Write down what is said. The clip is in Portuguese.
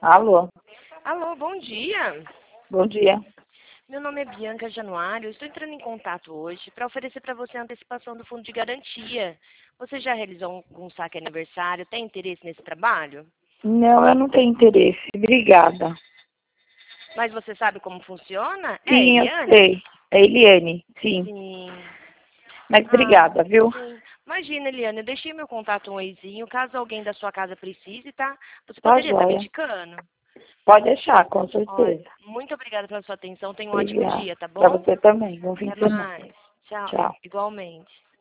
Alô, Alô, bom dia. bom dia. Meu nome é Bianca Januário. Estou entrando em contato hoje para oferecer para você a antecipação do fundo de garantia. Você já realizou algum saque aniversário? Tem interesse nesse trabalho? Não, eu não tenho interesse. Obrigada. Mas você sabe como funciona? É, Sim, eu Eliane? sei. É Eliane, sim. Sim. Mas Ah, obrigada, viu? sim. Imagina, Eliane, eu deixei meu contato um oizinho. Caso alguém da sua casa precise, tá? Você Tá poderia estar me joia. indicando? Pode deixar, com Olha, certeza. muito obrigada pela sua atenção. Tenha um ótimo Obrigada. dia, tá Para bom? você também. Bom fim Até de semana. mais. Tchau. Tchau. Igualmente.